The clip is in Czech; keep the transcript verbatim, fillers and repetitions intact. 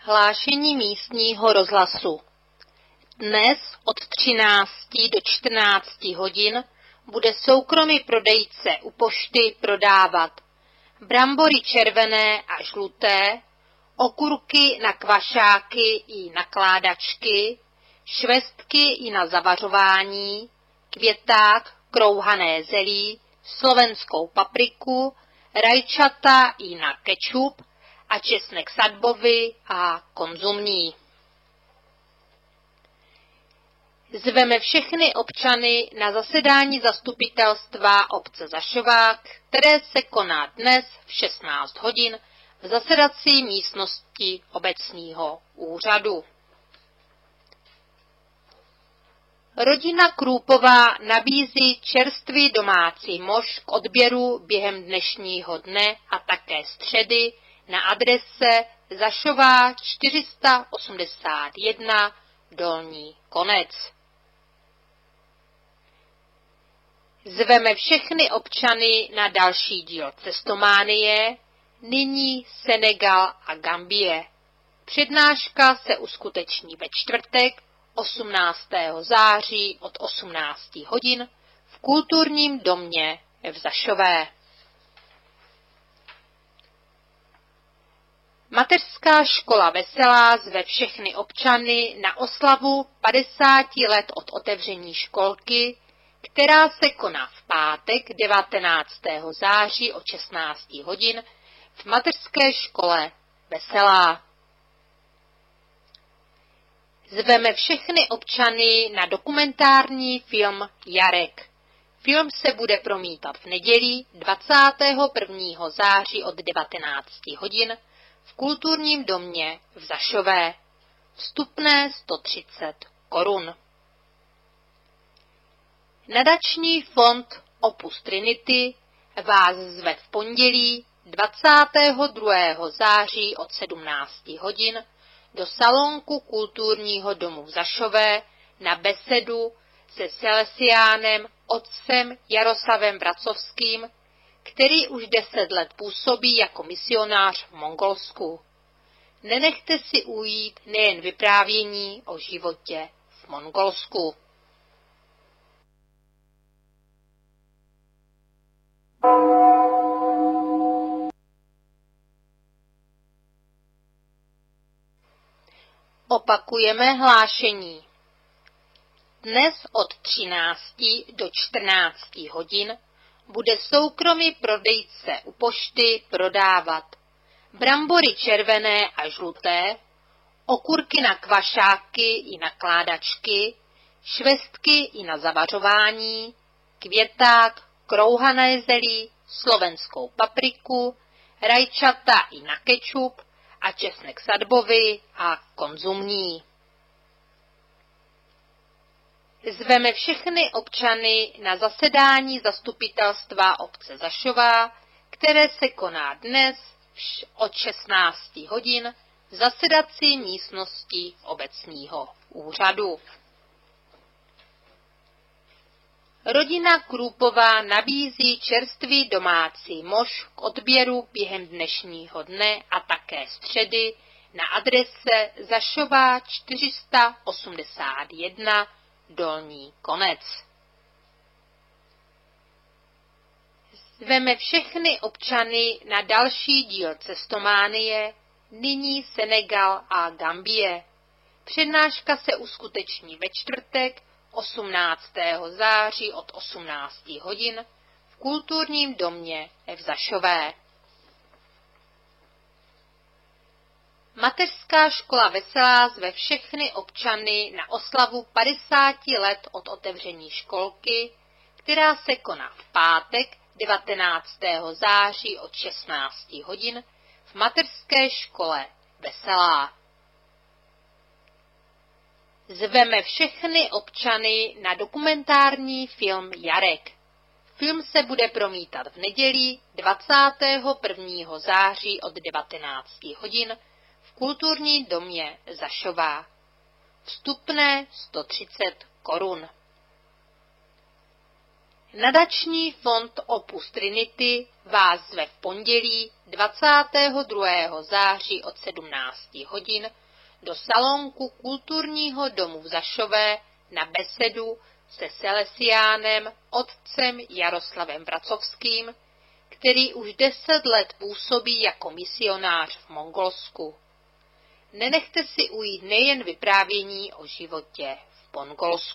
Hlášení místního rozhlasu. Dnes od třinácti do čtrnácti hodin bude soukromý prodejce u pošty prodávat brambory červené a žluté, okurky na kvašáky i nakládačky, švestky i na zavařování, květák, krouhané zelí, slovenskou papriku, rajčata i na kečup a česnek sadbový a konzumní. Zveme všechny občany na zasedání zastupitelstva obce Zašovák, které se koná dnes v šestnáct hodin v zasedací místnosti obecního úřadu. Rodina Krůpová nabízí čerstvý domácí mož k odběru během dnešního dne a také středy na adrese Zašová čtyři sta osmdesát jedna Dolní Konec. Zveme všechny občany na další díl Cestománie, nyní Senegal a Gambie. Přednáška se uskuteční ve čtvrtek osmnáctého září od osmnácti hodin v kulturním domě v Zašové. Mateřská škola Veselá zve všechny občany na oslavu padesáti let od otevření školky, která se koná v pátek devatenáctého září od šestnácti hodin v mateřské škole Veselá. Zveme všechny občany na dokumentární film Jarek. Film se bude promítat v neděli dvacátého prvního září od devatenácti hodin v kulturním domě v Zašové. Vstupné sto třicet korun. Nadační fond Opus Trinity vás zve v pondělí dvacátého druhého září od sedmnácti hodin do salonku kulturního domu v Zašové na besedu se salesiánem otcem Jaroslavem Vracovským, který už deset let působí jako misionář v Mongolsku. Nenechte si ujít nejen vyprávění o životě v Mongolsku. Opakujeme hlášení. Dnes od třinácti do čtrnácti hodin bude soukromý prodejce u pošty prodávat brambory červené a žluté, okurky na kvašáky i nakládačky, švestky i na zavařování, květák, krouhané zelí, slovenskou papriku, rajčata i na kečup a česnek sadbový a konzumní. Zveme všechny občany na zasedání zastupitelstva obce Zašová, které se koná dnes od šestnácti hodin v zasedací místnosti obecního úřadu. Rodina Krůpová nabízí čerstvý domácí mož k odběru během dnešního dne a také středy na adrese Zašová čtyři sta osmdesát jedna Dolní Konec. Zveme všechny občany na další díl Cestománie, nyní Senegal a Gambie. Přednáška se uskuteční ve čtvrtek osmnáctého září od osmnácti hodin v kulturním domě v Zašové. Mateřská škola Veselá zve všechny občany na oslavu padesáti let od otevření školky, která se koná v pátek devatenáctého září od šestnácti hodin v mateřské škole Veselá. Zveme všechny občany na dokumentární film Jarek. Film se bude promítat v neděli dvacátého prvního září od devatenácti hodin v kulturní domě Zašová. Vstupné sto třicet korun. Nadační fond Opus Trinity vás zve v pondělí dvacátého druhého září od sedmnácti hodin do salonku Kulturního domu v Zašové na besedu se Salesiánem otcem Jaroslavem Vracovským, který už deset let působí jako misionář v Mongolsku. Nenechte si ujít nejen vyprávění o životě v Mongolsku.